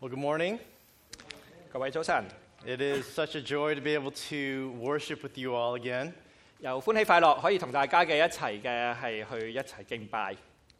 Well, good morning. 各位早晨， It is such a joy to be able to worship with you all again. 又歡喜快樂，可以同大家嘅一齊嘅係去一齊敬拜。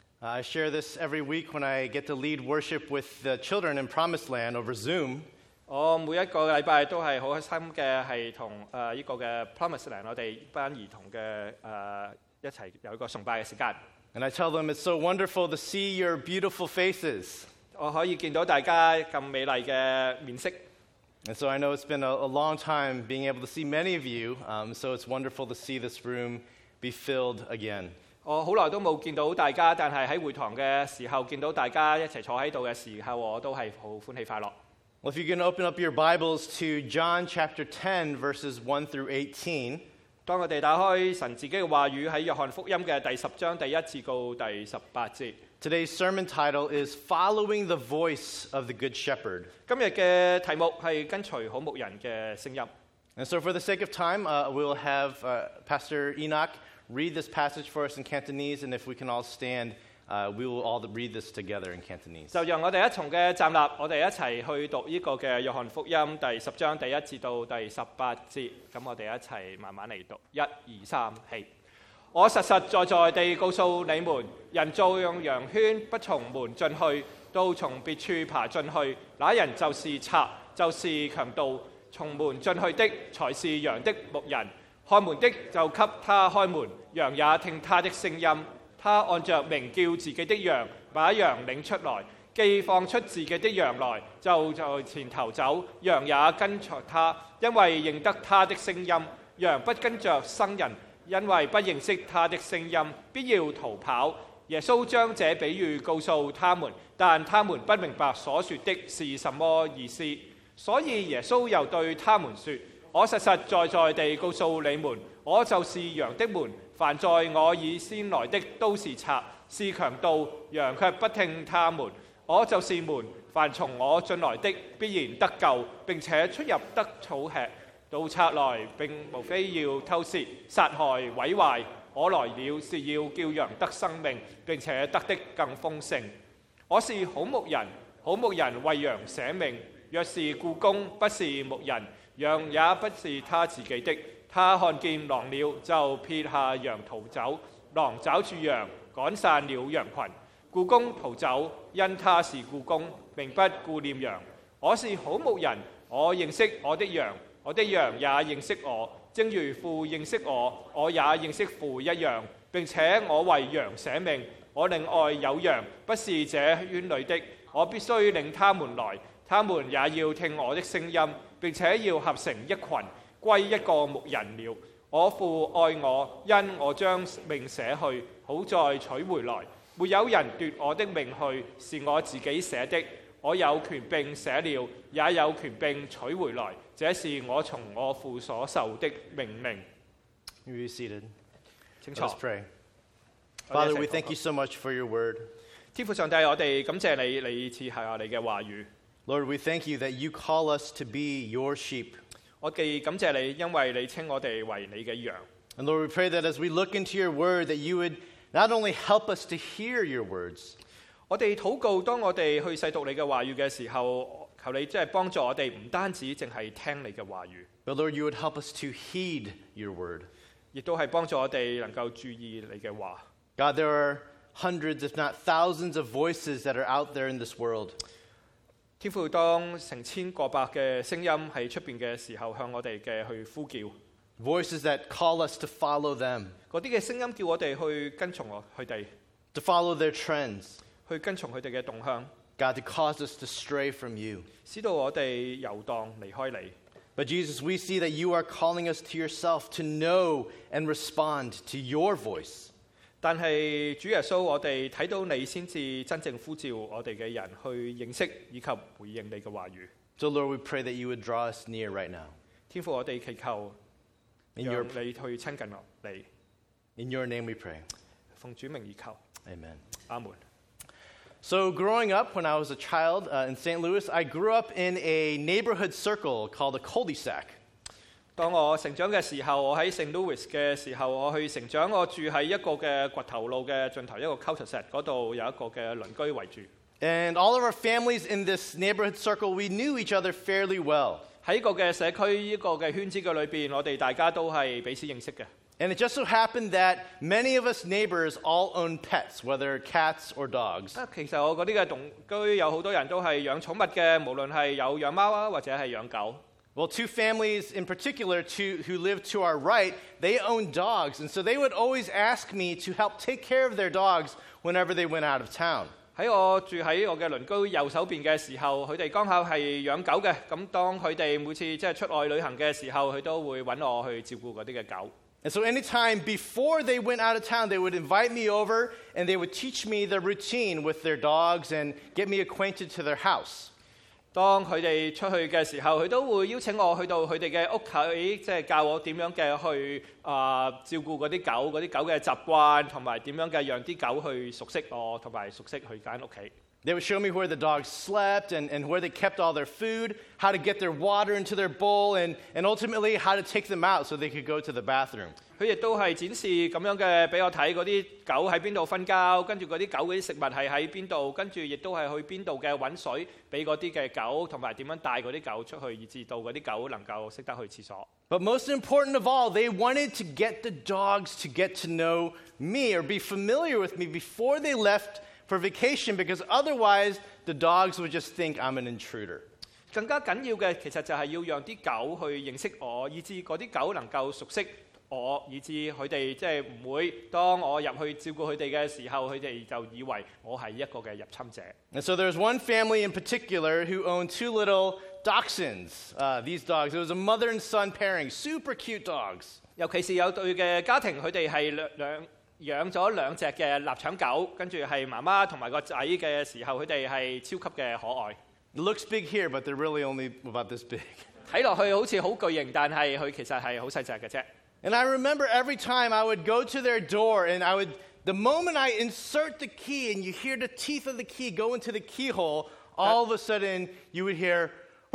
I share this every week when I get to lead worship with the children in Promised Land over Zoom. 我每一個禮拜都係好開心嘅，係同呢個嘅 Promised Land 我哋班兒童嘅一齊有一個崇拜嘅時間。 And I tell them it's so wonderful to see your beautiful faces. 我可以見到大家咁美麗嘅面色。 And so I know it's been a long time being able to see many of you, so it's wonderful to see this room be filled again. 我好耐都冇見到大家，但係喺會堂嘅時候見到大家一齊坐喺度嘅時候，我都係好歡喜快樂。 Well, if you can open up your Bibles to John chapter 10, verses 1 through 18. 當我哋打開神自己嘅話語喺約翰福音嘅第10章第1至到第18節。 Today's sermon title is Following the Voice of the Good Shepherd. 今日嘅題目係跟隨好牧人嘅聲音。 And so for the sake of time, we'll have Pastor Enoch read this passage for us in Cantonese, and if we can all stand, we will all read this together in Cantonese. 就讓我哋一同嘅站立，我哋一齊去讀呢個嘅約翰福音第10章第1至到第18節。咁我哋一齊慢慢嚟讀，1、2、3，起。我實實在在地告訴你們，人造羊圈不從門進去，到從別處爬進去，那人就是賊，就是強盜。從門進去的才是羊的牧人，開門的就給他開門，羊也聽他的聲音。他按着名叫自己的羊，把羊領出來，既放出自己的羊來，就在前頭走，羊也跟隨他，因為認得他的聲音。羊不跟着生人，因為不認識他的聲音，必要逃跑。耶穌將這比喻告訴他們，但他們不明白所說的是什麼意思。所以耶穌又對他們說：我實實在在地告訴你們，我就是羊的門。凡在我以先來的都是賊，是強盜，羊卻不聽他們。我就是門，凡從我進來的必然得救，並且出入得草吃。盜賊來並無非要偷竊、殺害、毀壞。我來了是要叫羊得生命，並且得的更豐盛。我是好牧人，好牧人為羊捨命。若是僱工不是牧人，羊也不是他自己的。他看見狼了，就撇下羊逃走。狼抓住羊，趕散了羊群。僱工逃走，因他是僱工，並不顧念羊。我是好牧人，我認識我的羊，我的羊也認識我，正如父認識我，我也認識父一樣。並且我為羊捨命。我另外有羊，不是這圈裏的，我必須領他們來，他們也要聽我的聲音，並且要合成一群，歸一個牧人了。我父愛我，因我將命捨去，好再取回來。沒有人奪我的命去，是我自己捨的。我有權柄捨了，也有權柄取回來。這是我從我父所受的命令。 You be seated. 請坐。 Let's pray. Father, we thank you so much for your word. 天父上帝，我哋感謝你，你賜下你嘅話語。 Lord, we thank you that you call us to be your sheep. 我哋感謝你，因為你稱我哋為你嘅羊。 And Lord, we pray that as we look into your word, that you would not only help us to hear your words, 我哋禱告，當我哋去細讀你嘅話語嘅時候，求你即係幫助我哋，唔單止淨係聽你嘅話語， but Lord, you would help us to heed your word. 亦都係幫助我哋能夠注意你嘅話。 God, there are hundreds, if not thousands, of voices that are out there in this world. 天父，當成千過百嘅聲音喺出邊嘅時候，向我哋嘅去呼叫， Voices that call us to follow them, 嗰啲嘅聲音叫我哋去跟從佢哋， to follow their trends. 去跟從佢哋嘅動向， God, to cause us to stray from you. 使到我哋遊蕩離開你。 But Jesus, we see that you are calling us to yourself to know and respond to your voice. 但係主耶穌，我哋睇到你先至真正呼召我哋嘅人去認識以及回應你嘅話語。 So Lord, we pray that you would draw us near right now. 天父，我哋祈求 In 讓 your, 你去親近我哋， in your name we pray. 奉主名而求， Amen. 阿門。 So growing up, when I was a child in St. Louis, I grew up in a neighborhood circle called a cul-de-sac. 當我成長嘅時候，我喺聖 Louis 嘅時候，我去成長，我住喺一個嘅掘頭路嘅盡頭，一個 cul-de-sac 嗰度有一個嘅鄰居圍住。 And all of our families in this neighborhood circle, we knew each other fairly well. 喺個嘅社區呢個嘅圈子嘅裏邊，我哋大家都係彼此認識嘅。 And it just so happened that many of us neighbors all own pets, whether cats or dogs. 其實我嗰啲嘅同居有好多人都係養寵物嘅，無論係有養貓啊，或者係養狗。 Well, two families in particular who live to our right, they own dogs. And so they would always ask me to help take care of their dogs whenever they went out of town. 喺我住喺我嘅鄰居右手邊嘅時候，佢哋剛好係養狗嘅。咁當佢哋每次即係出外旅行嘅時候，佢都會揾我去照顧嗰啲嘅狗。 And so anytime before they went out of town, they would invite me over and they would teach me the routine with their dogs and get me acquainted to their house. 當佢哋出去嘅時候，佢都會邀請我去到佢哋嘅屋企，即係教我點樣嘅去照顧嗰啲狗嘅習慣，同埋點樣嘅讓啲狗去熟悉我，同埋熟悉佢間屋企。 They would show me where the dogs slept and where they kept all their food, how to get their water into their bowl, and ultimately how to take them out so they could go to the bathroom. 佢亦都係展示咁樣嘅俾我睇嗰啲狗喺邊度瞓覺，跟住嗰啲狗嗰啲食物係喺邊度，跟住亦都係去邊度嘅揾水俾嗰啲嘅狗，同埋點樣帶嗰啲狗出去，以至到嗰啲狗能夠識得去廁所。 But most important of all, they wanted to get the dogs to get to know me or be familiar with me before they left for vacation, because otherwise the dogs would just think I'm an intruder. 更加緊要嘅其實就係要讓啲狗去認識我，以至嗰啲狗能夠熟悉我，以至佢哋即係唔會當我入去照顧佢哋嘅時候，佢哋就以為我係一個嘅入侵者。 And so there's one family in particular who owned two little dachshunds. These dogs, it was a mother and son pairing, super cute dogs. 尤其是有對嘅家庭，佢哋係養咗兩隻嘅臘腸狗，跟住係媽媽同埋個仔嘅時候，佢哋係超級嘅可愛。 It looks big here, but they're really only about this big. 睇落去好似好巨型，但係佢其實係好細隻嘅啫。 And I remember every time I would go to their door and the moment I insert the key and you hear the teeth of the key go into the keyhole, all of a sudden you would hear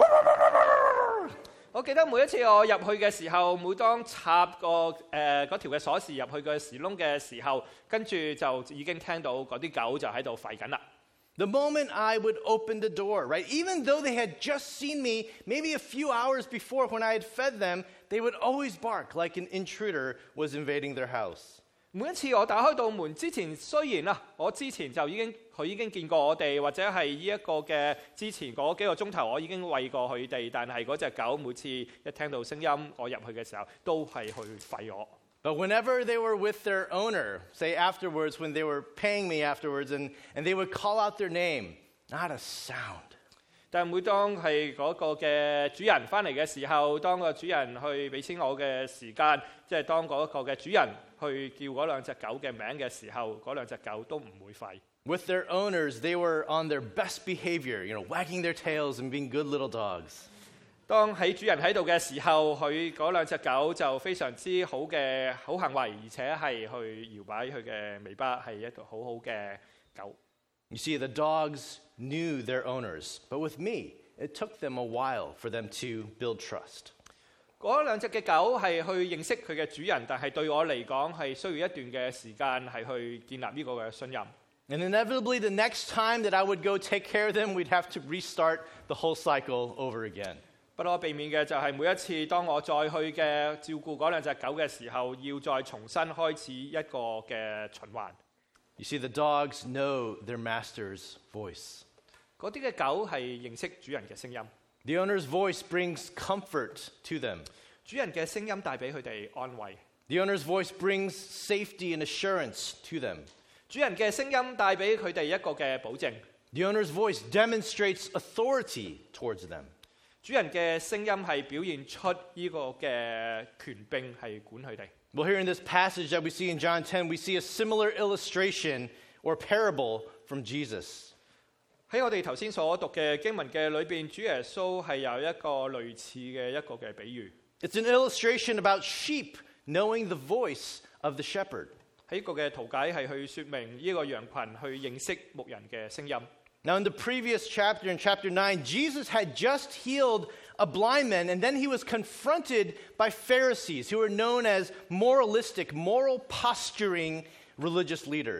我記得每一次我入去嘅時候，每當插嗰條嘅鎖匙入去嘅匙窿嘅時候，跟住就已經聽到嗰啲狗就喺度吠緊啦。 The moment I would open the door, right, even though they had just seen me maybe a few hours before when I had fed them, they would always bark like an intruder was invading their house. 每一次我打開道門之前，雖然我之前就佢已經見過我哋，或者係呢一個嘅之前嗰幾個鐘頭，我已經餵過佢哋，但係嗰隻狗每次一聽到聲音，我入去嘅時候都係去吠我。 But whenever they were with their owner, say afterwards, when they were paying me afterwards, and they would call out their name, not a sound. 但每當係嗰個嘅主人翻嚟嘅時候，當個主人去俾錢我嘅時間，即係當嗰個嘅主人去叫嗰兩隻狗嘅名嘅時候，嗰兩隻狗都唔會吠。 With their owners, they were on their best behavior, wagging their tails and being good little dogs. 當喺主人喺度嘅時候，佢嗰兩隻狗就非常之好嘅好行為，而且係去搖擺佢嘅尾巴，係一個好好嘅狗。 You see, the dogs knew their owners, but with me, it took them a while for them to build trust. 嗰兩隻嘅狗係去認識佢嘅主人，但係對我嚟講係需要一段嘅時間係去建立呢個嘅信任。 And inevitably, the next time that I would go take care of them, we'd have to restart the whole cycle over again. 不可避免嘅就係每一次當我再去嘅照顧嗰兩隻狗嘅時候，要再重新開始一個嘅循環。 You see, the dogs know their master's voice. 嗰啲嘅狗係認識主人嘅聲音。 The owner's voice brings comfort to them. 主人嘅聲音帶俾佢哋安慰。 The owner's voice brings safety and assurance to them. 主人嘅聲音帶俾佢哋一個嘅保證。 The owner's voice demonstrates authority towards them. 主人嘅聲音係表現出呢個嘅權柄係管佢哋。 Well, here in this passage that we see in John 10, we see a similar illustration or parable from Jesus. 喺我哋頭先所讀嘅經文嘅裏邊，主耶穌係有一個類似嘅一個嘅比喻。 It's an illustration about sheep knowing the voice of the shepherd. 喺個嘅圖解係去說明呢個羊群去認識牧人嘅聲音。 Now, in the previous chapter, in chapter 9, Jesus had just healed a blind man, and then he was confronted by Pharisees, who were known as moralistic, moral posturing religious leaders.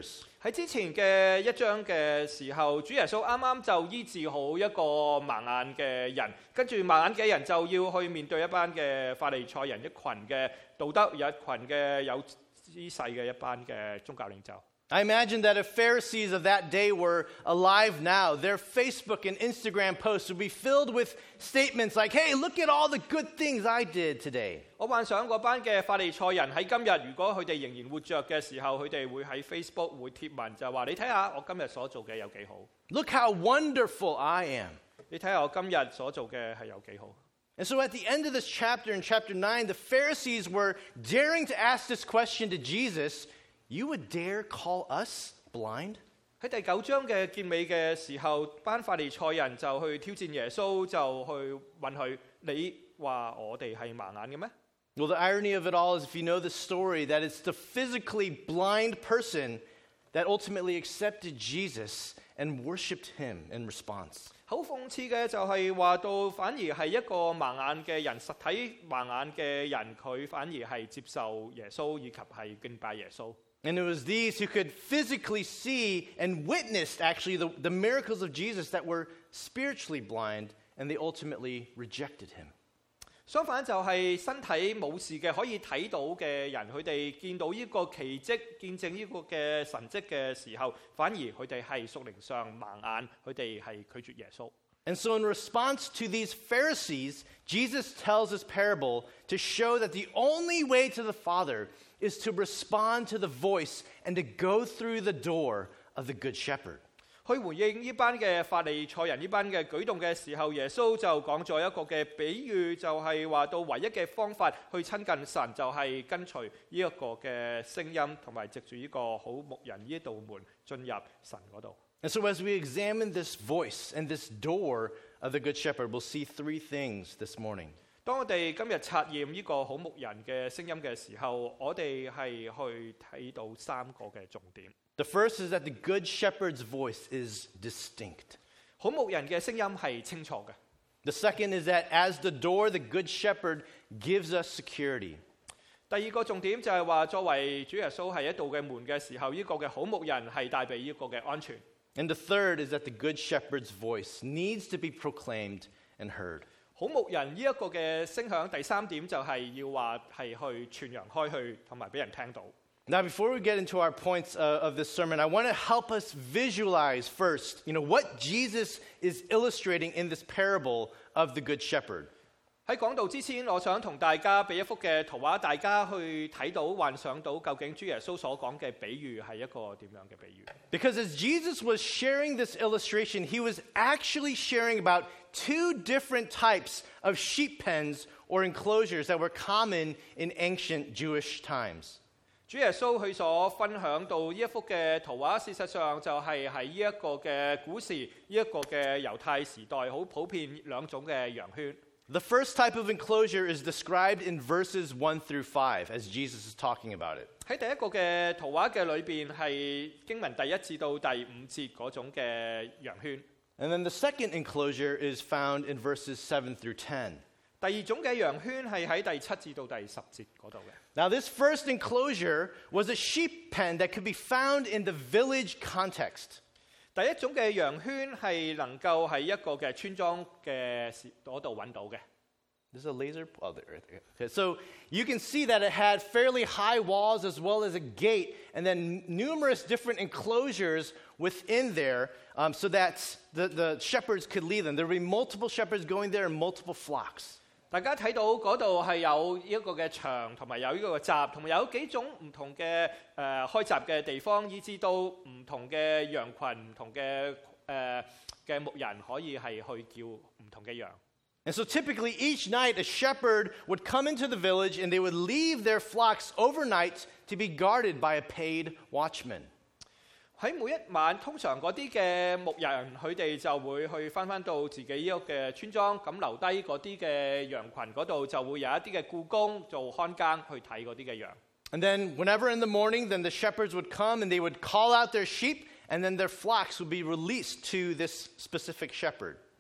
喺之前嘅一章嘅時候，主耶穌啱啱就醫治好一個盲眼嘅人，跟住盲眼嘅人就要去面對一班嘅法利賽人，一群嘅道德，有一群嘅有姿勢嘅一班嘅宗教領袖。 I imagine that if Pharisees of that day were alive now, their Facebook and Instagram posts would be filled with statements like, "Hey, look at all the good things I did today." 我幻想嗰班嘅法利賽人喺今日，如果佢哋仍然活着嘅時候，佢哋會喺 Facebook 會貼文，就話你睇下我今日所做嘅有幾好。 Look how wonderful I am. 你睇下我今日所做嘅係有幾好。 And so at the end of this chapter, in chapter 9, the Pharisees were daring to ask this question to Jesus, "You would dare call us blind?" 喺第9章嘅結尾嘅時候，班法利賽人就去挑戰耶穌，就去問佢：你話我哋係盲眼嘅咩？ Well, the irony of it all is if you know the story, that it's the physically blind person that ultimately accepted Jesus and worshipped him in response. 好諷刺嘅就係話到，反而係一個盲眼嘅人，實體盲眼嘅人，佢反而係接受耶穌以及係敬拜耶穌。 And it was these who could physically see and witnessed actually the miracles of Jesus that were spiritually blind, and they ultimately rejected him. 相反就係身體冇事嘅可以睇到嘅人，佢哋見到呢個奇蹟，見證呢個嘅神蹟嘅時候，反而佢哋係屬靈上盲眼，佢哋係拒絕耶穌。 And so in response to these Pharisees, Jesus tells this parable to show that the only way to the Father is to respond to the voice and to go through the door of the Good Shepherd. 去回應呢班嘅法利賽人呢班嘅舉動嘅時候，耶穌就講咗一個嘅比喻，就係話到唯一嘅方法去親近神，就係跟隨呢一個嘅聲音，同埋藉住呢個好牧人呢一道門進入神嗰度。 And so as we examine this voice and this door of the Good Shepherd, we'll see three things this morning. 當我哋今日察驗呢個好牧人嘅聲音嘅時候，我哋係去睇到三個嘅重點。 The first is that the Good Shepherd's voice is distinct. 好牧人嘅聲音係清楚嘅。 The second is that as the door, the Good Shepherd gives us security. 第二個重點就係話，作為主耶穌係一道嘅門嘅時候，呢個嘅好牧人係帶俾呢個嘅安全。 And the third is that the Good Shepherd's voice needs to be proclaimed and heard. 好牧人呢一個嘅聲響，第三點就係要話係去傳揚開去，同埋俾人聽到。 Now, before we get into our points of this sermon, I want to help us visualize first, what Jesus is illustrating in this parable of the Good Shepherd. 喺講道之前，我想同大家俾一幅嘅圖畫，大家去睇到、幻想到究竟主耶穌所講嘅比喻係一個點樣嘅比喻。 Because as Jesus was sharing this illustration, he was actually sharing about two different types of sheep pens or enclosures that were common in ancient Jewish times. 主耶穌佢所分享到呢一幅嘅圖畫，事實上就係喺呢一個嘅古時、呢一個嘅猶太時代好普遍兩種嘅羊圈。 The first type of enclosure is described in verses 1 through 5 as Jesus is talking about it. 喺第一個嘅圖畫嘅裏邊係經文第1至到第5節嗰種嘅羊圈。 And then the second enclosure is found in verses 7 through 10. 第二種嘅羊圈係喺第7至到第10節嗰度嘅。 Now, this first enclosure was a sheep pen that could be found in the village context. 第一種嘅羊圈係能夠喺一個嘅村莊嘅嗰度揾到嘅。 There's a laser. Oh, there, right there. Okay, so you can see that it had fairly high walls as well as a gate, and then numerous different enclosures within there, so that the shepherds could lead them. There would be multiple shepherds going there and multiple flocks. 大家睇到嗰度係有一個嘅牆，同埋有呢個嘅閘，同埋有幾種唔同嘅開閘嘅地方，以至到唔同嘅羊群、唔同嘅牧人可以係去叫唔同嘅羊。 And so typically each night a shepherd would come into the village and they would leave their flocks overnight to be guarded by a paid watchman. 喺每一晚，通常嗰啲嘅牧人佢哋就會去翻到自己呢個嘅村莊，咁留低嗰啲嘅羊群嗰度就會有一啲嘅僱工做看更去睇嗰啲嘅羊。 And then whenever in the morning, then the shepherds would come and they would call out their sheep, and then their flocks would be released to this specific shepherd.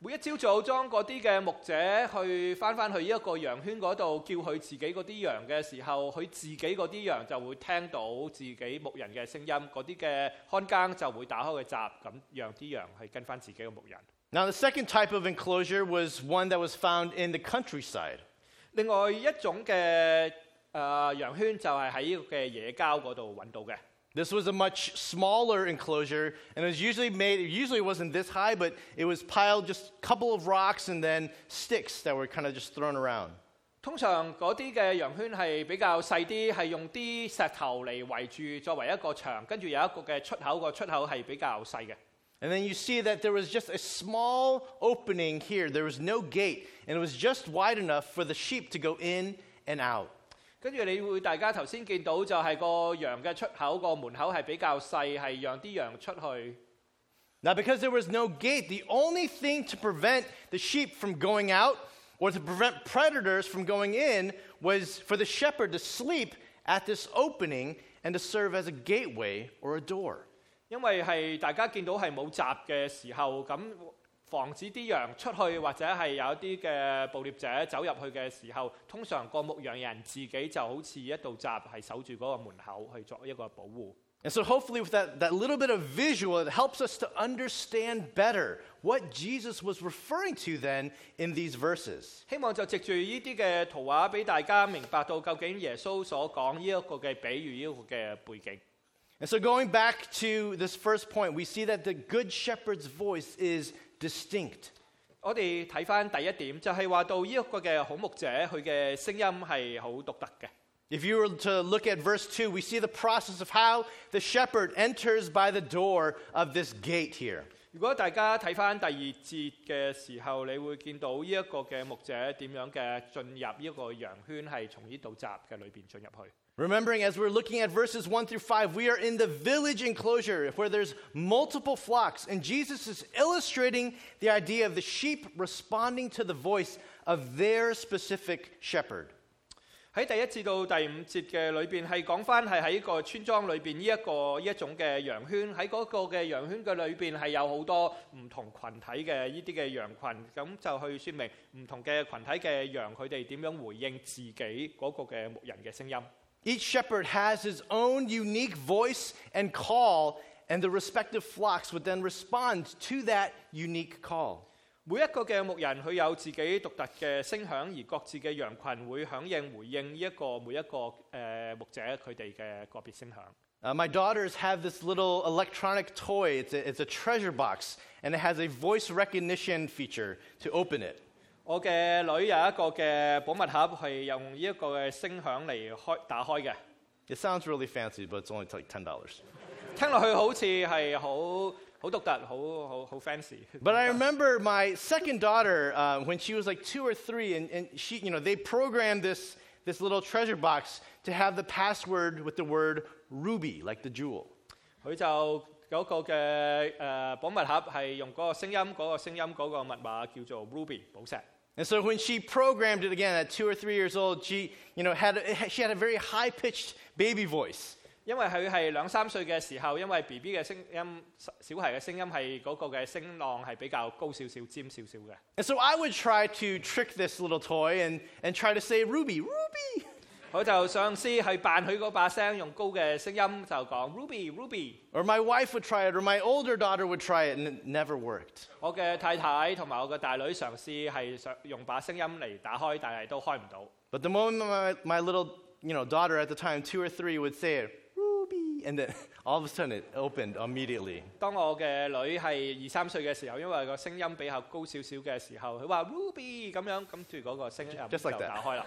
每一朝早當嗰啲嘅牧者去翻去呢一個羊圈嗰度，叫佢自己嗰啲羊嘅時候，佢自己嗰啲羊就會聽到自己牧人嘅聲音，嗰啲嘅看更就會打開個閘，咁讓啲羊去跟翻自己嘅牧人。 Now, the second type of enclosure was one that was found in the countryside. 另外一種嘅羊圈就係喺呢個嘅野郊嗰度揾到嘅。 This was a much smaller enclosure, and it was usually made, it usually wasn't this high, but it was piled just a couple of rocks and then sticks that were kind of just thrown around. 通常嗰啲嘅羊圈係比較細啲，係用啲石頭嚟圍住作為一個牆，跟住有一個嘅出口，個出口係比較細嘅。 And then you see that there was just a small opening here. There was no gate, and it was just wide enough for the sheep to go in and out. 跟住你會大家頭先見到就係個羊嘅出口個門口係比較細，係讓啲羊出去。 Now, because there was no gate, the only thing to prevent the sheep from going out or to prevent predators from going in was for the shepherd to sleep at this opening and to serve as a gateway or a door. 因為係大家見到係冇閘嘅時候，咁防止啲羊出去或者係有啲嘅捕獵者走入去嘅時候，通常個牧羊人自己就好似一道閘係守住嗰個門口去作一個保護。 And so hopefully with that little bit of visual, it helps us to understand better what Jesus was referring to then in these verses. 希望就藉住呢啲嘅圖畫俾大家明白到究竟耶穌所講呢一個嘅比喻呢個嘅背景。 And so going back to this first point, we see that the good shepherd's voice is distinct. 我哋睇翻第一點，就係話到呢一個嘅好牧者，佢嘅聲音係好獨特嘅。 If you were to look at verse 2, we see the process of how the shepherd enters by the door of this gate here. 如果大家睇翻第二節嘅時候，你會見到呢一個嘅牧者點樣嘅進入呢個羊圈，係從呢道閘嘅裏邊進入去。 Remembering, as we're looking at verses 1 through 5, we are in the village enclosure where there's multiple flocks, and Jesus is illustrating the idea of the sheep responding to the voice of their specific shepherd. 喺第一至到第五節嘅裏邊係講翻係喺個村莊裏邊呢一種嘅羊圈，喺嗰個嘅羊圈嘅裏邊係有好多唔同群體嘅呢啲嘅羊群，咁就去説明唔同嘅群體嘅羊佢哋點樣回應自己嗰個嘅牧人嘅聲音。 Each shepherd has his own unique voice and call, and the respective flocks would then respond to that unique call. 每一個嘅牧人佢有自己獨特嘅聲響，而各自嘅羊群會響應回應呢一個每一個牧者佢哋嘅個別聲響。 My daughters have this little electronic toy. It's a treasure box, and it has a voice recognition feature to open it. 我嘅女有一個嘅寶物盒係用呢一個嘅聲響嚟打開嘅。 It sounds really fancy, but it's only like $10. 聽落去好似係好獨特，好 fancy。 But I remember my second daughter when she was like 2 or 3, and she, they programmed this little treasure box to have the password with the word ruby, like the jewel. 佢就嗰個嘅寶物盒係用嗰個聲音嗰個密碼叫做 Ruby 寶石。 And so when she programmed it again at 2 or 3 years old, she had a very high-pitched baby voice. 因為佢係2、3歲嘅時候，因為 BB 嘅聲音，小孩嘅聲音係嗰個嘅聲浪係比較高少少、尖少少嘅。 And so I would try to trick this little toy and try to say Ruby, Ruby. 佢就嘗試去扮佢嗰把聲，用高嘅聲音就講 Ruby Ruby。 Or my wife would try it, or my older daughter would try it, and it never worked. 我嘅太太同埋我嘅大女嘗試係用把聲音嚟打開，但係都開唔到。 But the moment my little daughter at the time, 2 or 3, would say it, Ruby, and then all of a sudden it opened immediately. 當我嘅女係2、3歲嘅時候，因為個聲音比較高少少嘅時候，佢話 Ruby 咁樣，跟住嗰個聲音就 Just like that. 打開啦。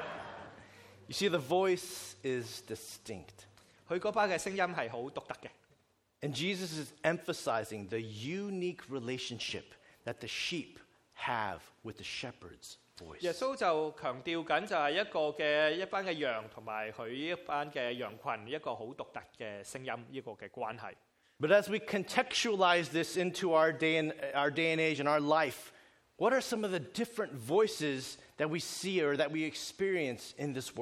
You see, the voice is distinct. 佢嗰把嘅聲音係好獨特嘅。 And Jesus is emphasizing the unique relationship that the sheep have with the shepherd's voice. 耶穌就強調緊就係一班嘅羊同埋佢一班嘅羊群一個好獨特嘅聲音呢個嘅關係。 But as we contextualize this into our day and age and our life, what are some of the different voices that we see or that we experience in this world?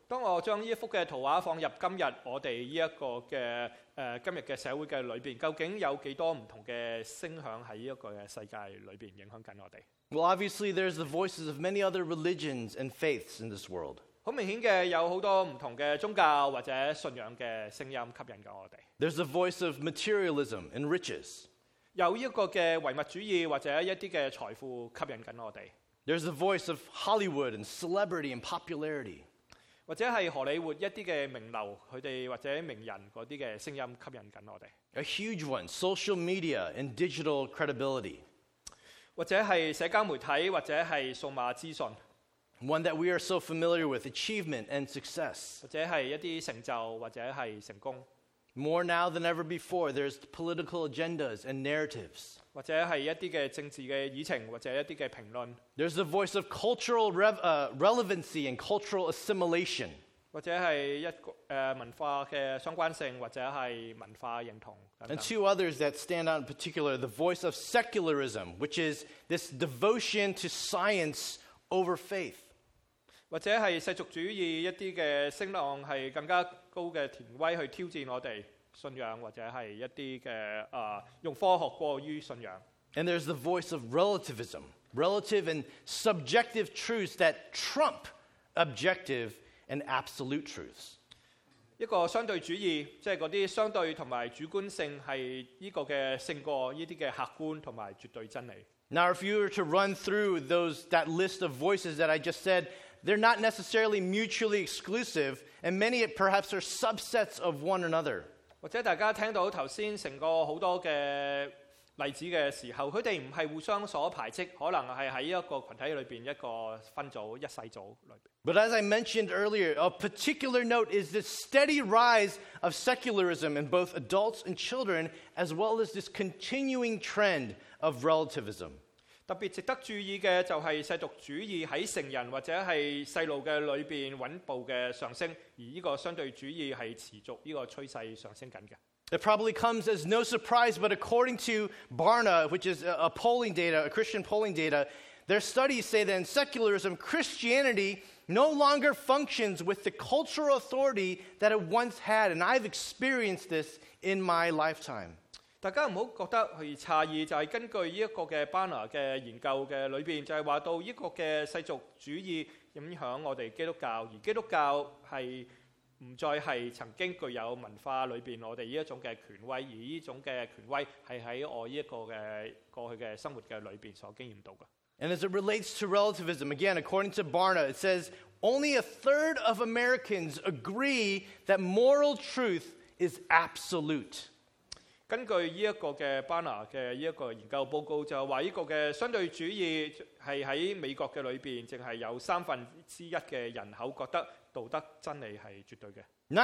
當我將呢一幅嘅圖畫放入今日我哋呢一個嘅今日嘅社會嘅裏邊，究竟有幾多唔同嘅聲響喺呢一個嘅世界裏邊影響緊我哋？ Well, obviously, there's the voices of many other religions and faiths in this world. 好明顯嘅，有好多唔同嘅宗教或者信仰嘅聲音吸引緊我哋。 There's the voice of materialism and riches. 有一個嘅唯物主義或者一啲嘅財富吸引緊我哋， There's the voice of Hollywood and celebrity and popularity. 或者係荷里活一啲嘅名流佢哋或者名人嗰啲嘅聲音吸引緊我哋， A huge one, social media and digital credibility. 或者係社交媒體或者係數碼資訊， One that we are so familiar with, achievement and success. 或者係一啲成就或者係成功， More now than ever before, there's political agendas and narratives. 或者係一啲嘅政治嘅議程或者一啲嘅評論， There's the voice of cultural relevancy and cultural assimilation. 或者係一個文化嘅相關性或者係文化認同等 And 等。 two others that stand out in particular, the voice of secularism, which is this devotion to science over faith. 或者係世俗主義一啲嘅聲浪係更加高嘅權威去挑戰我哋信仰，或者係一啲嘅用科學過於信仰。 And there's the voice of relativism, relative and subjective truths that trump objective and absolute truths. 一個相對主義，即係嗰啲相對同埋主觀性係呢個嘅勝過呢啲嘅客觀同埋絕對真理。 Now, if you were to run through that list of voices that I just said, they're not necessarily mutually exclusive, and many perhaps are subsets of one another. 或者大家聽到頭先成個好多嘅例子嘅時候，佢哋唔係互相所排斥，可能係喺一個群體裏邊一個分組、一細組裏邊。 But as I mentioned earlier, a particular note is the steady rise of secularism in both adults and children, as well as this continuing trend of relativism. 特別值得注意嘅就係世俗主義喺成人或者係細路嘅裏邊穩步嘅上升，而呢個相對主義係持續呢個趨勢上升緊嘅。 It probably comes as no surprise, but according to Barna, which is a polling data, a Christian polling data, their studies say that in secularism, Christianity no longer functions with the cultural authority that it once had, and I've experienced this in my lifetime. 大家唔好覺得去詫異，就係根據呢一個嘅 Barna 嘅研究嘅裏邊，就係話到呢個嘅世俗主義影響我哋基督教，而基督教係唔再係曾經具有文化裏邊我哋呢一種嘅權威，而呢種嘅權威係喺我呢一個嘅過去嘅生活嘅裏邊所經驗到嘅。 And as it relates to relativism, again, according to Barna, it says only a third of Americans agree that moral truth is absolute. 根據呢一個嘅 Barna 嘅呢一個研究報告，就話呢個嘅相對主義係喺美國嘅裏邊，淨係有1/3嘅人口覺得道德真理係絕對嘅。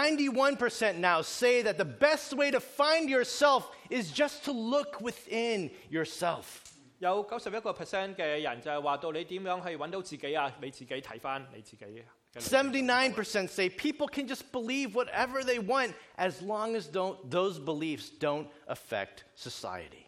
91% now say that the best way to find yourself is just to look within yourself. 有91% 嘅人就係話到你點樣去揾到自己啊？你自己睇翻你自己嘅。 79% say people can just believe whatever they want as long as those beliefs don't affect society.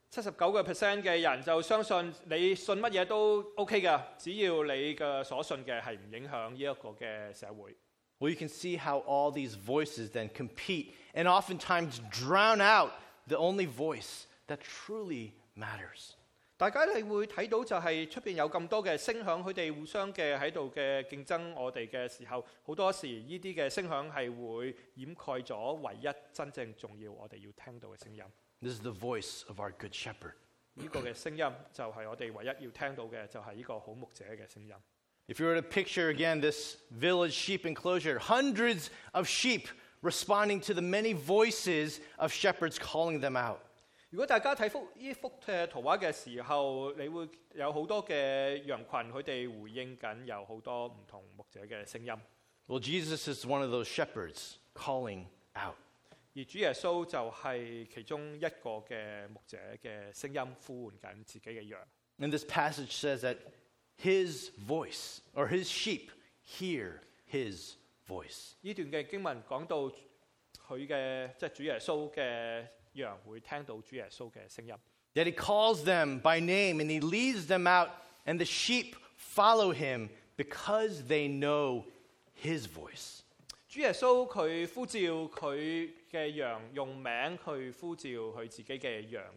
79% 嘅人就相信你信乜嘢都 OK 嘅，只要你嘅所信嘅係唔影響呢一個嘅社會。 Well, you can see how all these voices then compete and oftentimes drown out the only voice that truly matters. 大家你會睇到就係出邊有咁多嘅聲響，佢哋互相嘅喺度嘅競爭我哋嘅時候，好多時呢啲嘅聲響係會掩蓋咗唯一真正重要我哋要聽到嘅聲音。 This is the voice of our good shepherd. 呢個嘅聲音就係我哋唯一要聽到嘅，就係呢個好牧者嘅聲音。 If you were to picture again this village sheep enclosure, hundreds of sheep responding to the many voices of shepherds calling them out. 如果大家睇呢幅嘅圖畫嘅時候，你會有好多嘅羊群，佢哋回應緊有好多唔同牧者嘅聲音。 Well, Jesus is one of those shepherds calling out. 而主耶穌就係其中一個嘅牧者嘅聲音，呼喚緊自己嘅羊。 And this passage says that his voice, or his sheep, hear his voice. 呢段嘅經文講到佢嘅即係主耶穌嘅羊會聽到主耶穌嘅聲音。 That he calls them by name and he leads them out, and the sheep follow him because they know his voice. 主耶穌佢呼召佢嘅羊用名去呼召佢自己嘅羊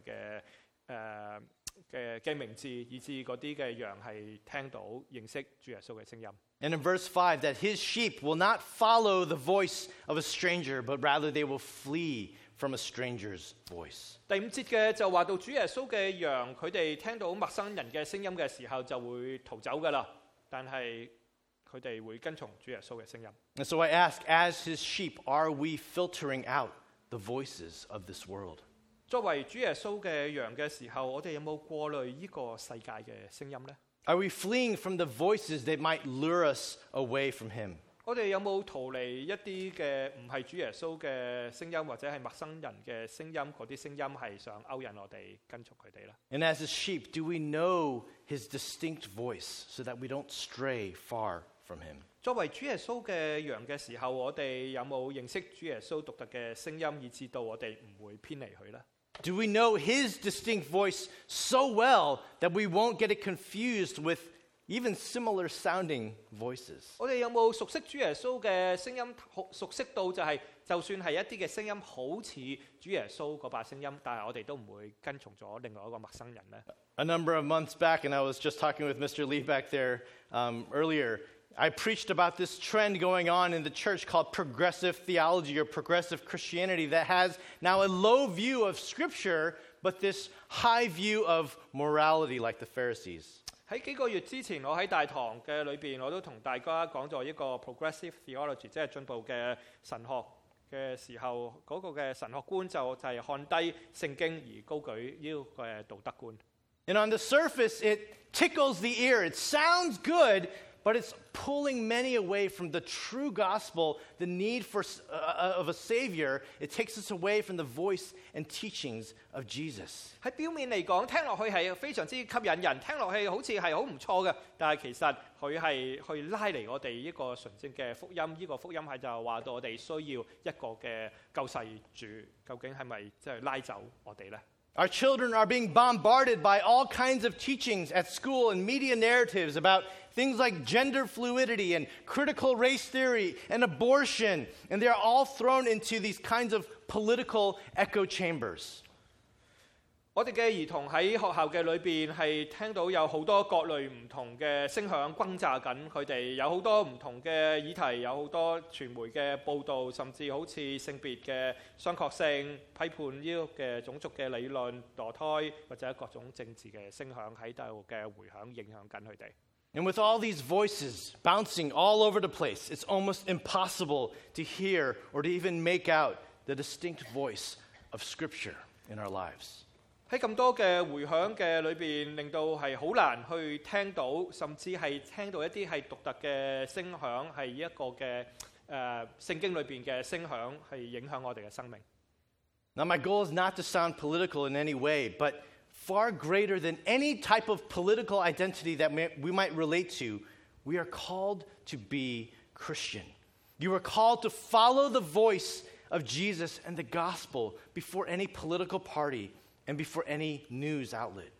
嘅名字，以致嗰啲嘅羊係聽到認識主耶穌嘅聲音。 And in verse 5, that his sheep will not follow the voice of a stranger, but rather they will flee from a stranger's voice. 第5節嘅就話到主耶穌嘅羊，佢哋聽到陌生人嘅聲音嘅時候就會逃走㗎喇，但係佢哋會跟從主耶穌嘅聲音。 And so I ask, as his sheep, are we filtering out the voices of this world? 作為主耶穌嘅羊嘅時候，我哋有冇過濾呢個世界嘅聲音呢？ Are we fleeing from the voices that might lure us away from him? 我哋有冇逃離一啲嘅唔係主耶穌嘅聲音，或者係陌生人嘅聲音？嗰啲聲音係想勾引我哋跟從佢哋呢？ And as his sheep, do we know his distinct voice so that we don't stray far from him? 作為主耶穌嘅羊嘅時候，我哋有冇認識主耶穌獨特嘅聲音，以致到我哋唔會偏離佢呢？ Do we know his distinct voice so well that we won't get it confused with even similar sounding voices? 我哋有冇熟悉主耶穌嘅聲音，熟悉到就算係一啲嘅聲音好似主耶穌嗰把聲音，但係我哋都唔會跟從咗另外一個陌生人呢？ A number of months back, and I was just talking with Mr. Lee back there earlier, I preached about this trend going on in the church called progressive theology or progressive Christianity that has now a low view of Scripture, but this high view of morality like the Pharisees. 喺幾個月之前，我喺大堂嘅裏邊，我都同大家講咗一個 progressive theology， 即係進步嘅神學嘅時候，嗰個嘅神學觀就係看低聖經而高舉呢個嘅道德觀。 And on the surface, it tickles the ear. It sounds good, but it's pulling many away from the true gospel, the need of a Savior. It takes us away from the voice and teachings of Jesus. 喺表面嚟講，聽落去係非常之吸引人，聽落去好似係好唔錯嘅，但係其實佢係去拉離我哋呢個純正嘅福音。呢個福音係就話到我哋需要一個嘅救世主，究竟係咪即係拉走我哋呢？ Our children are being bombarded by all kinds of teachings at school and media narratives about things like gender fluidity and critical race theory and abortion, and they're all thrown into these kinds of political echo chambers. 我哋嘅兒童喺學校嘅裏邊係聽到有好多各類唔同嘅聲響轟炸緊佢哋，有好多唔同嘅議題，有好多傳媒嘅報導，甚至好似性別嘅相確性、批判呢個嘅種族嘅理論、墮胎或者各種政治嘅聲響喺度嘅迴響，影響緊佢哋。 And with all these voices bouncing all over the place, it's almost impossible to hear or to even make out the distinct voice of Scripture in our lives. 喺咁多嘅迴響嘅裏邊，令到係好難去聽到，甚至係聽到一啲係獨特嘅聲響，係一個嘅聖經裏邊嘅聲響，係影響我哋嘅生命。 Now, my goal is not to sound political in any way, but far greater than any type of political identity that we might relate to, we are called to be Christian. You are called to follow the voice of Jesus and the gospel before any political party and before any news outlet.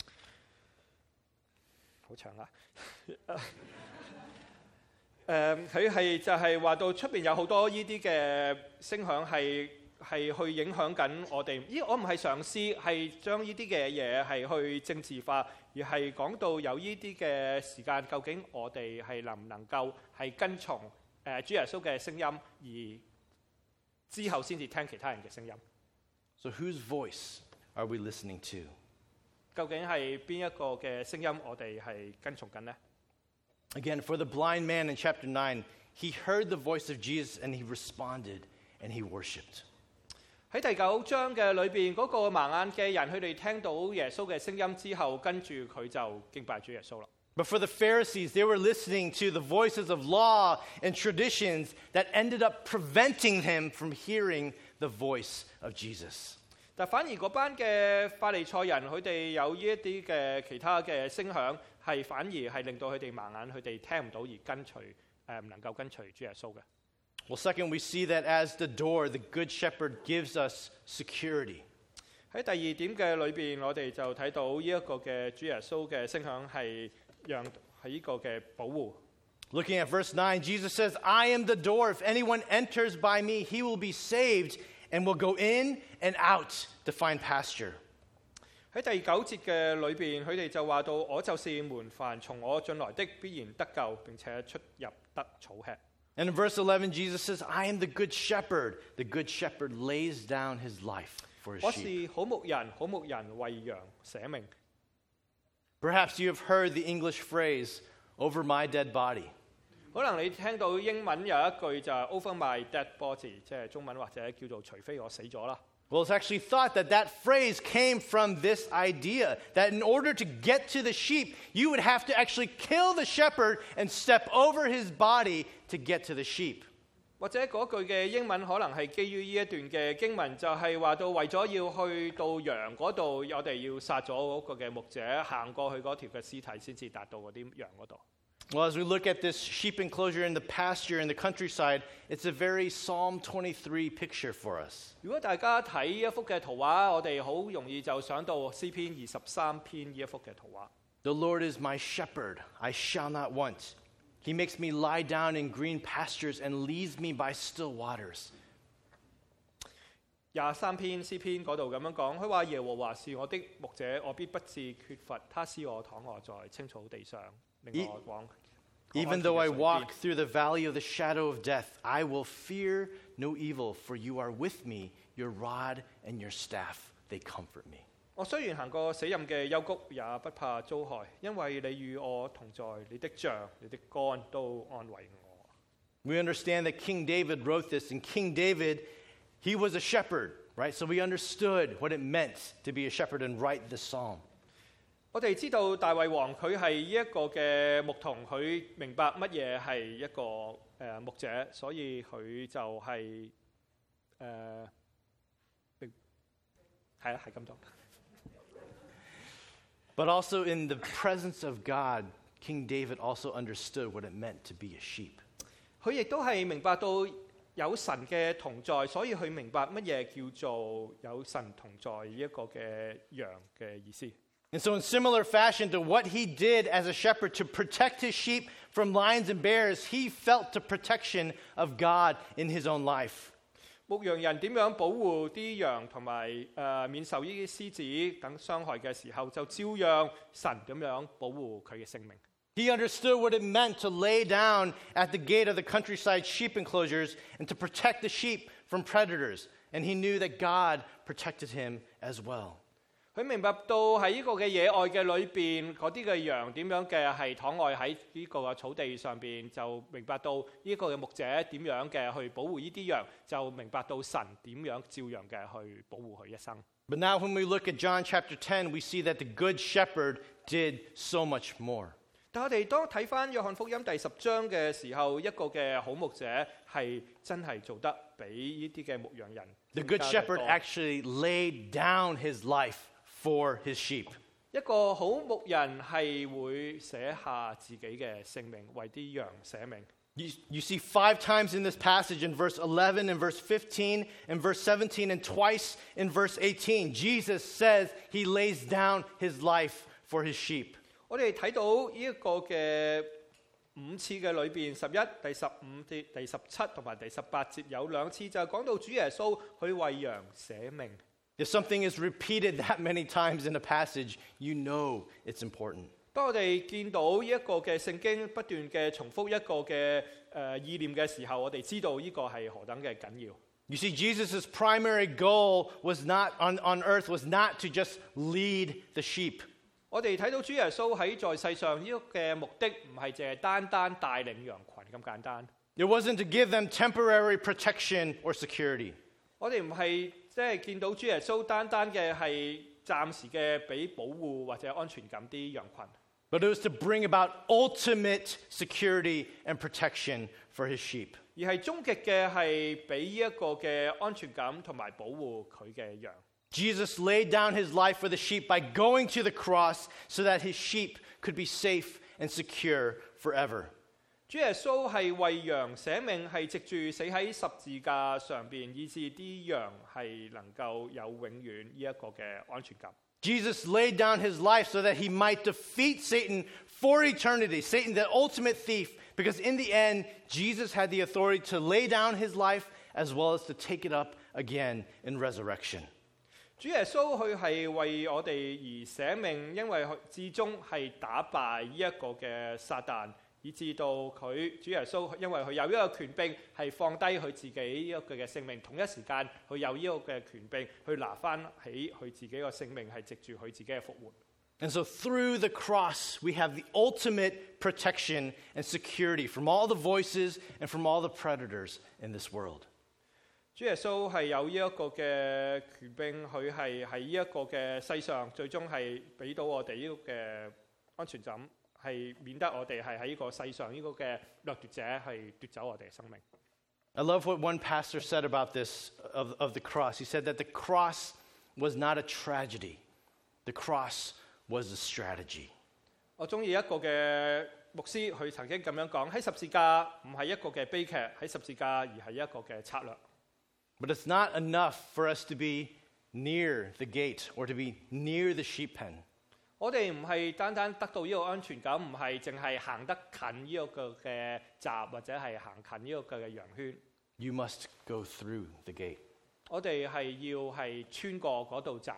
好長啊！佢係就係話到出邊有好多呢啲嘅聲響係去影響緊我哋。我唔係嘗試係將呢啲嘅嘢係去政治化，而係講到有呢啲嘅時間，究竟我哋係能唔能夠係跟從主耶穌嘅聲音，而之後先至聽其他人嘅聲音。 So whose voice are we listening to? 究竟係邊一個嘅聲音我哋係跟從緊呢？ Again, for the blind man in chapter 9, he heard the voice of Jesus and he responded and he worshipped. 喺第9章嘅裏邊，嗰個盲眼嘅人，佢哋聽到耶穌嘅聲音之後，跟住佢就敬拜主耶穌啦。 But for the Pharisees, they were listening to the voices of law and traditions that ended up preventing him from hearing the voice of Jesus. 但反而嗰班嘅法利賽人，佢哋有呢一啲嘅其他嘅聲響，係反而係令到佢哋盲眼，佢哋聽唔到而跟隨唔能夠跟隨主耶穌嘅。 Well, second, we see that as the door, the Good Shepherd gives us security. 喺第2點嘅裏邊，我哋就睇到呢一個嘅主耶穌嘅聲響係讓係呢個嘅保護。 Looking at verse 9, Jesus says, I am the door. If anyone enters by me, he will be saved and will go in and out to find pasture. 喺第9節嘅裏邊，佢哋就話到：我就是門凡從我進來的，必然得救，並且出入得草吃。 And in verse 11, Jesus says, I am the good shepherd. The good shepherd lays down his life for his 我 sheep. 是好牧人，好牧人為羊捨命。 Perhaps you have heard the English phrase, over my dead body. 可能你聽到英文有一句就係 Over my dead body， 即係中文或者叫做除非我死咗啦。 Well, it's actually thought that that phrase came from this idea that in order to get to the sheep, you would have to actually kill the shepherd and step over his body to get to the sheep. 或者嗰句嘅英文可能係基於呢一段嘅經文，就係話到為咗要去到羊嗰度，我哋要殺咗嗰個嘅牧者，行過去嗰條嘅屍體先至達到嗰啲羊嗰度。 Well, as we look at this sheep enclosure in the pasture in the countryside, it's a very Psalm 23 picture for us. 如果大家睇一幅嘅圖畫，我哋好容易就想到詩篇23篇呢一幅嘅圖畫。 The Lord is my shepherd, I shall not want. He makes me lie down in green pastures and leads me by still waters. 23篇詩篇嗰度咁樣講，佢話耶和華是我的牧者，我必不致缺乏。他使我躺臥在青草地上，令我往。 Even though I walk through the valley of the shadow of death, I will fear no evil, for you are with me, your rod and your staff, they comfort me. 我雖然行過死蔭嘅幽谷，也不怕遭害，因為你與我同在，你的杖、你的竿都安慰我。 We understand that King David wrote this, and King David, he was a shepherd, right? So we understood what it meant to be a shepherd and write this psalm. 我哋知道大衛王佢係呢一個嘅牧童，佢明白乜嘢係一個牧者，所以佢就係係啦，係咁做。 But also in the presence of God, King David also understood what it meant to be a sheep. 佢亦都係明白到有神嘅同在，所以佢明白乜嘢叫做有神同在呢一個嘅羊嘅意思。 And so in similar fashion to what he did as a shepherd to protect his sheep from lions and bears, he felt the protection of God in his own life. 牧羊人點樣保護啲羊同埋免受呢啲獅子等傷害嘅時候，就照樣神咁樣保護佢嘅性命。 He understood what it meant to lay down at the gate of the countryside sheep enclosures and to protect the sheep from predators. And he knew that God protected him as well. 佢明白到喺呢個嘅野外嘅裏邊，嗰啲嘅羊點樣嘅係躺臥喺呢個嘅草地上邊，就明白到呢個嘅牧者點樣嘅去保護呢啲羊，就明白到神點樣照樣嘅去保護佢一生。 But now when we look at John chapter 10, we see that the good shepherd did so much more. 但我哋當睇翻約翰福音第10章嘅時候，一個嘅好牧者係真係做得比呢啲嘅牧羊人 The good shepherd actually laid down his life for his sheep. 一個好牧人係會捨下自己嘅性命，為啲羊捨命。 You see 5 times in this passage, in verse 11, in verse 15, in verse 17, and twice in verse 18, Jesus says he lays down his life for his sheep. 我哋睇到呢一個嘅5次嘅裏邊，11、第15節、第17同埋第18節有2次就係講到主耶穌去為羊捨命。 If something is repeated that many times in a passage, you know it's important. 當我哋見到呢一個嘅聖經不斷嘅重複一個嘅意念嘅時候，我哋知道呢個係何等嘅緊要。 You see, Jesus' primary goal was not on earth was not to just lead the sheep. 我哋睇到主耶穌喺在世上呢個嘅目的唔係淨係單單帶領羊群咁簡單。 It wasn't to give them temporary protection or security. 我哋唔係即係見到主耶穌單單嘅係暫時嘅俾保護或者安全感啲羊群。 But it was to bring about ultimate security and protection for his sheep. 而係終極嘅係俾呢一個嘅安全感同埋保護佢嘅羊。 Jesus laid down his life for the sheep by going to the cross so that his sheep could be safe and secure forever. 主耶穌係為羊捨命，係藉住死喺十字架上邊，以致啲羊係能夠有永遠呢一個嘅安全感。 Jesus laid down his life so that he might defeat Satan for eternity. Satan, the ultimate thief, Because in the end, Jesus had the authority to lay down his life as well as to take it up again in resurrection. 主耶穌佢係為我哋而捨命，因為佢至終係打敗呢一個嘅撒旦，以至到佢主耶穌因為佢有呢個權柄係放低佢自己呢一個嘅性命，同一時間佢有呢個嘅權柄去拿翻起佢自己嘅性命，係藉住佢自己嘅復活。 And so through the cross, we have the ultimate protection and security from all the voices and from all the predators in this world. 主耶穌係有呢一個嘅權柄，佢係喺呢一個嘅世上，最終係俾到我哋呢個嘅安全感，係免得我哋係喺呢個世上呢個嘅掠奪者係奪走我哋嘅生命。 I love what one pastor said about this of the cross. He said that the cross was not a tragedy. The cross was a strategy. 我中意一個嘅牧師，佢曾經咁樣講：喺十字架唔係一個嘅悲劇，喺十字架而係一個嘅策略。 But it's not enough for us to be near the gate or to be near the sheep pen. 我哋唔係單單得到呢個安全感，唔係淨係行得近呢個嘅閘，或者係行近呢個嘅羊圈。 You must go through the gate. 我哋係要係穿過嗰道閘。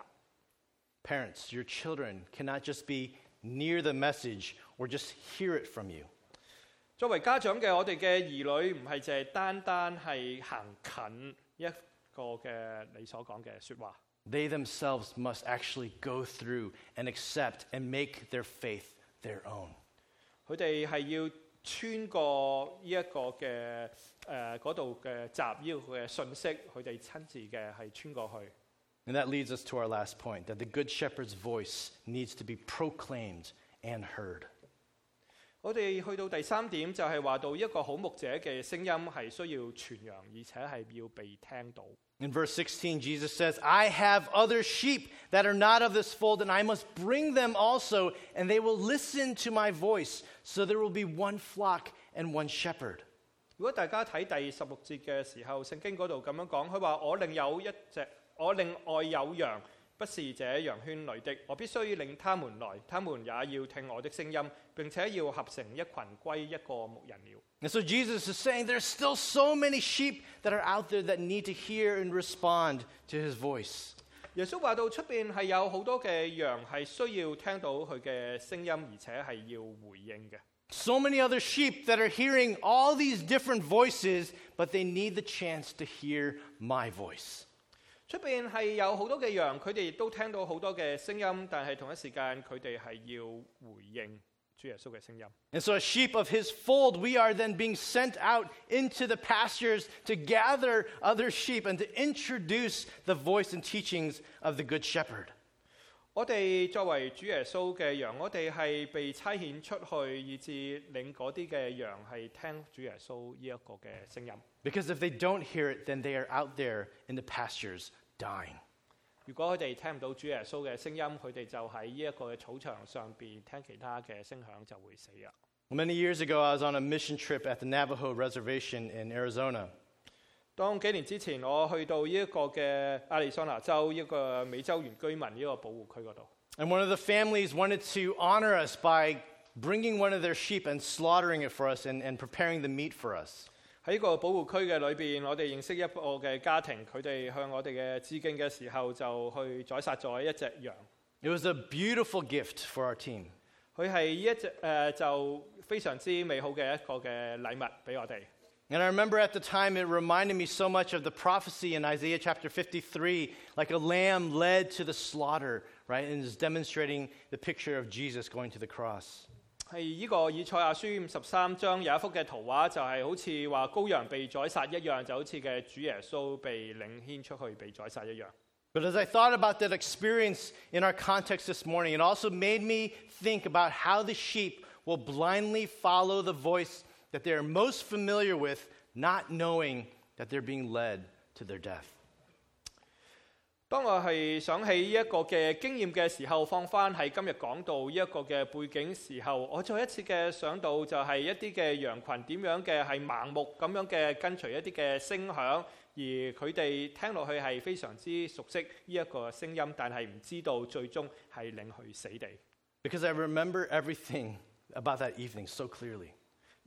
Parents, your children cannot just be near the message or just hear it from you. 作為家長嘅我哋嘅兒女，唔係淨係單單係行近一個嘅你所講嘅説話。 They themselves must actually go through and accept and make their faith their own. 佢哋係要穿過呢一個嘅嗰度嘅閘，呢個嘅信息，佢哋親自嘅係穿過去。 And that leads us to our last point, that the Good Shepherd's voice needs to be proclaimed and heard. 我哋去到第三點，就係話到一個好牧者嘅聲音係需要傳揚，而且係要被聽到。 In verse 16, Jesus says, I have other sheep that are not of this fold, and I must bring them also, and they will listen to my voice. So there will be one flock and one shepherd. 如果大家睇第16節嘅時候，聖經嗰度咁樣講，佢話我另外有羊，不是這羊圈裏的，我必須領他們來，他們也要聽我的聲音，並且要合成一群歸一個牧人了。 And so Jesus is saying there's still so many sheep that are out there that need to hear and respond to his voice. 耶穌話到出邊係有好多嘅羊係需要聽到佢嘅聲音，而且係要回應嘅。 So many other sheep that are hearing all these different voices, but they need the chance to hear my voice. 出邊係有好多嘅羊，佢哋亦都聽到好多嘅聲音，但係同一時間佢哋係要回應主耶穌嘅聲音。 And so as sheep of his fold, we are then being sent out into the pastures to gather other sheep and to introduce the voice and teachings of the Good Shepherd. 我哋作為主耶穌嘅羊，我哋係被差遣出去，以致令嗰啲嘅羊係聽主耶穌呢一個嘅聲音。 Because if they don't hear it, then they are out there in the pastures dying. 如果佢哋聽唔到主耶穌嘅聲音，佢哋就喺呢一個嘅草場上邊聽其他嘅聲響，就會死啦。 Many years ago, I was on a mission trip at the Navajo Reservation in Arizona. 當幾年之前，我去到呢一個嘅亞利桑那州一個美洲原居民呢個保護區嗰度。 And one of the families wanted to honor us by bringing one of their sheep and slaughtering it for us and preparing the meat for us. 喺個保護區嘅裏邊，我哋認識一個嘅家庭，佢哋向我哋嘅致敬嘅時候，就去宰殺咗一隻羊。 It was a beautiful gift for our team. 佢係一隻就非常之美好嘅一個嘅禮物俾我哋。 And I remember at the time it reminded me so much of the prophecy in Isaiah chapter 53, like a lamb led to the slaughter, right? And is demonstrating the picture of Jesus going to the cross. 係呢個以賽亞書53章有一幅嘅圖畫，就係好似話羔羊被宰殺一樣，就好似嘅主耶穌被領牽出去被宰殺一樣。 But as I thought about that experience in our context this morning, it also made me think about how the sheep will blindly follow the voice that they are most familiar with, not knowing that they're being led to their death. 當我係想起呢一個嘅經驗嘅時候，放翻喺今日講到呢一個嘅背景時候，我再一次嘅想到就係一啲嘅羊群點樣嘅係盲目咁樣嘅跟隨一啲嘅聲響，而佢哋聽落去係非常之熟悉呢一個聲音，但係唔知道最終係領去死地。 Because I remember everything about that evening so clearly.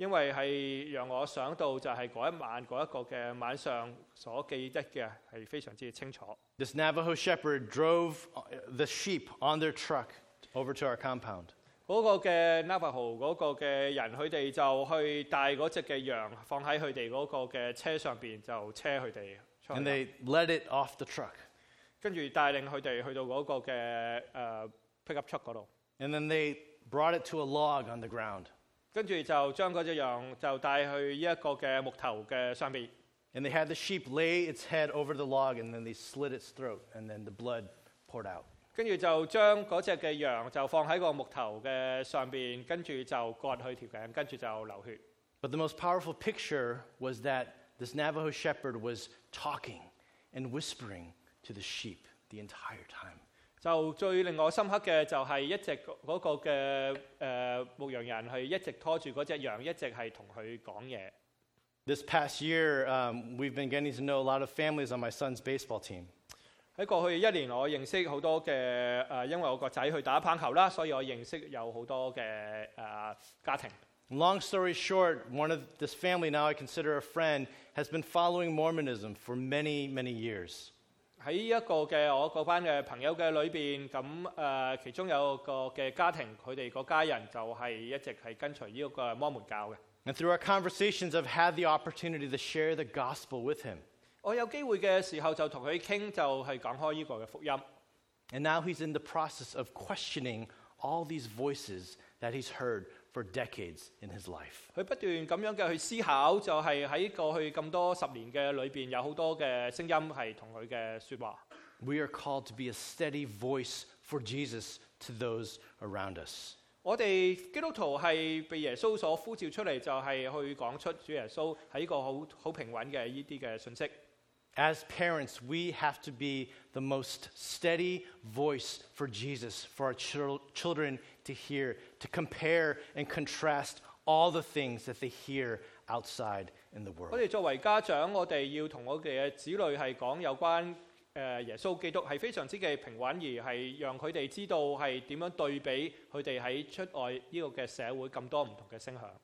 因為係讓我想到就係嗰一晚嗰一個嘅晚上所記得嘅係非常之清楚。 This Navajo shepherd drove the sheep on their truck over to our compound. 嗰個嘅 Navajo 嗰個嘅人，佢哋就去帶嗰隻嘅羊放喺佢哋嗰個嘅車上邊，就車佢哋出去。 And they led it off the truck. 跟住帶領佢哋去到嗰個嘅pickup truck 嗰度。 And then they brought it to a log on the ground. 跟住就將嗰隻羊就帶去呢一個嘅木頭嘅上邊。 And they had the sheep lay its head over the log, and then they slit its throat, and then the blood poured out. 跟住就將嗰隻嘅羊就放喺個木頭嘅上邊，跟住就割佢條頸，跟住就流血。 But the most powerful picture was that this Navajo shepherd was talking and whispering to the sheep the entire time. 就最令我深刻嘅就係一直嗰個嘅牧羊人係一直拖住嗰隻羊，一直係同佢講嘢。 This past year, we've been getting to know a lot of families on my son's baseball team. 喺過去一年，我認識好多嘅因為我個仔去打棒球啦，所以我認識有好多嘅家庭。 Long story short, one of this family, now I consider a friend, has been following Mormonism for many, many years. 喺一個嘅我嗰班嘅朋友嘅裏邊，咁其中有個嘅家庭，佢哋個家人就係一直係跟隨呢個摩門教嘅。 And through our conversations, I've had the opportunity to share the gospel with him. 我有機會嘅時候就同佢傾，就係講開呢個嘅福音。 And now he's in the process of questioning all these voices that he's heard for decades in his life. 佢不斷咁樣嘅去思考，就係喺過去咁多10年嘅裏邊，有好多嘅聲音係同佢嘅説話。 We are called to be a steady voice for Jesus to those around us. 我哋基督徒係被耶穌所呼召出嚟，就係去講出主耶穌係一個好平穩嘅呢啲嘅信息。 As parents, we have to be the most steady voice for Jesus, for our children to hear, to compare and contrast all the things that they hear outside in the 我 world. 哋作為家長，我哋要同我哋嘅子女係講有關耶穌基督係非常之嘅平穩，而係讓佢哋知道係點樣對比佢哋喺出外呢個嘅社會咁多唔同嘅聲響。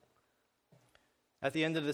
At the end of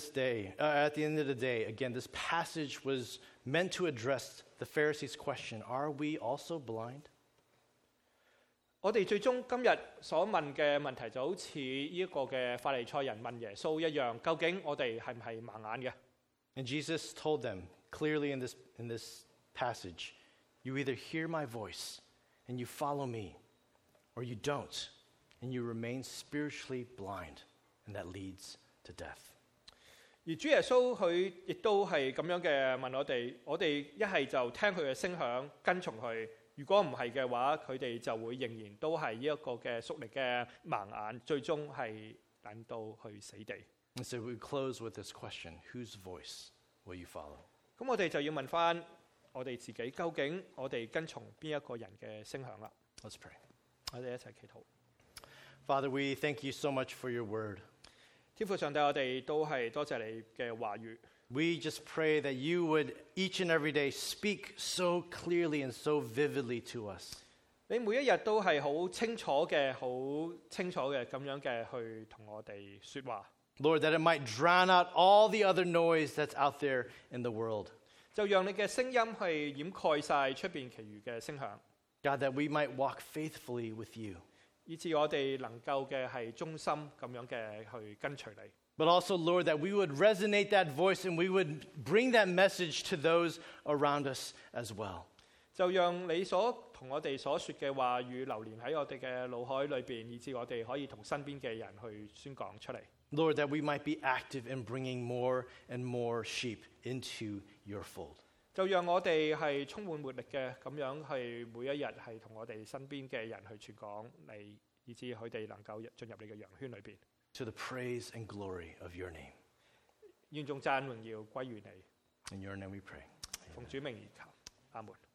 the day, again, this passage was meant to address the Pharisees' question, are we also blind? 我哋最終今日所問嘅問題就好似呢一個嘅法利賽人問耶穌一樣，究竟我哋係唔係盲眼嘅？ And Jesus told them clearly in this passage, you either hear my voice and you follow me, or you don't, and you remain spiritually blind, and that leads to death. 而主耶穌佢亦都係咁樣嘅問我哋一係就聽佢嘅聲響跟從佢，如果唔係嘅話，佢哋就會仍然都係呢一個嘅屬靈嘅盲眼，最終係引到去死地。 And so we close with this question, whose voice will you follow? 咁我哋就要問翻我哋自己，究竟我哋跟從邊一個人嘅聲響啦？ Let's pray. 我哋一齊祈禱。 Father, we thank you so much for your word. 天父上帝，我哋都係多謝你嘅話語。 We just pray that you would each and every day speak so clearly and so vividly to us. 你每一日都係好清楚嘅咁樣嘅去同我哋說話。 Lord, that it might drown out all the other noise that's out there in the world. 就讓你嘅聲音係掩蓋晒出邊其餘嘅聲響。 God, that we might walk faithfully with you. 以致我哋能夠嘅係忠心咁樣嘅去跟隨你。 But also, Lord, that we would resonate that voice and we would bring that message to those around us as well. 就讓你所同我哋所說嘅話語流連喺我哋嘅腦海裏邊，以致我哋可以同身邊嘅人去宣講出嚟。 Lord, that we might be active in bringing more and more sheep into your fold. 就讓我哋係充滿活力嘅咁樣係每一日係同我哋身邊嘅人去傳講你，以致佢哋能夠進入你嘅羊圈裏邊。 To the praise and glory of your name. 願頌讚榮耀歸於你。 In your name we pray. 奉主名而求，阿門。